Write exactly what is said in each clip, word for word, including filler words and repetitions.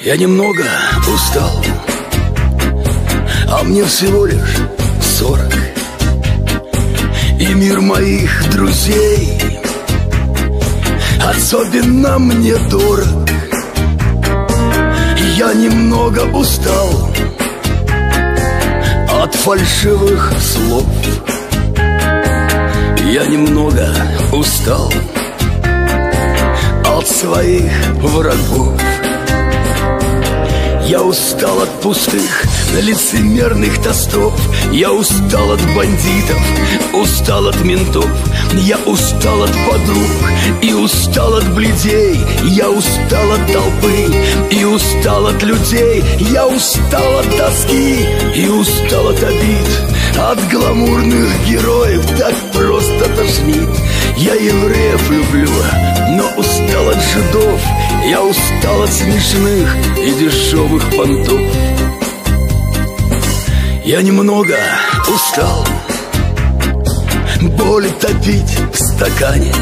Я немного устал, а мне всего лишь сорок, и мир моих друзей особенно мне дорог. Я немного устал от фальшивых слов. Я немного устал от своих врагов. Я устал от пустых, лицемерных тостов. Я устал от бандитов, устал от ментов. Я устал от подруг и устал от бледей. Я устал от толпы и устал от людей. Я устал от тоски и устал от обид. От гламурных героев так просто тошнит. Я евреев люблю, но устал от жидов. Я устал от смешных и дешевых понтов. Я немного устал боль топить в стакане.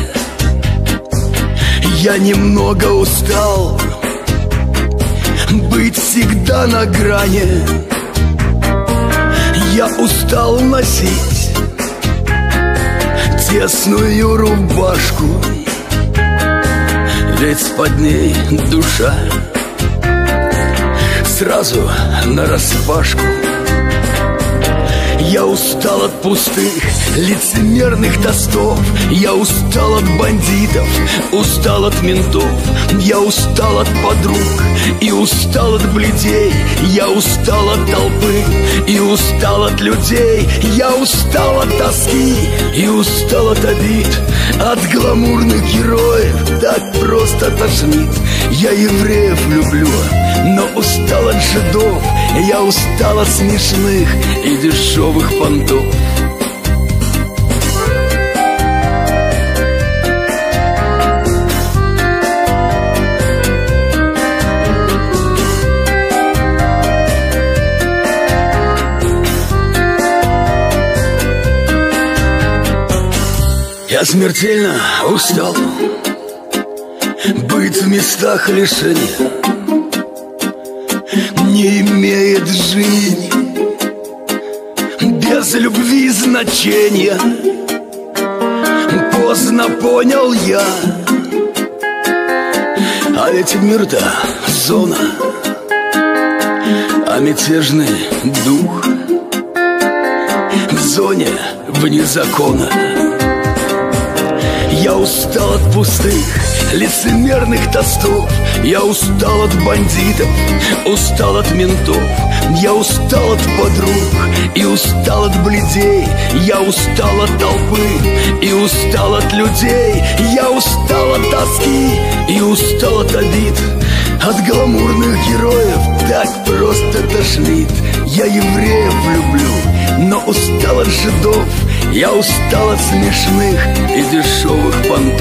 Я немного устал быть всегда на грани. Я устал носить тесную рубашку, ведь под ней душа сразу нараспашку. Я устал от пустых, лицемерных тостов. Я устал от бандитов, устал от ментов. Я устал от подруг и устал от бледей. Я устал от толпы и устал от людей. Я устал от тоски и устал от обид. От гламурных героев так просто тошнит. Я евреев люблю, но устал от жидов. Я устал от смешных и дешевых понтов. Я смертельно устал быть в местах лишения. Не имеет жизнь без любви значения. Поздно понял я, а ведь мир-то зона, а мятежный дух в зоне вне закона. Я устал от пустых, лицемерных тостов. Я устал от бандитов, устал от ментов. Я устал от подруг и устал от бледей. Я устал от толпы и устал от людей. Я устал от тоски и устал от обид. От гламурных героев так просто тошнит. Я евреев люблю, но устал от жидов. Я устал от смешных и дешевых понтов.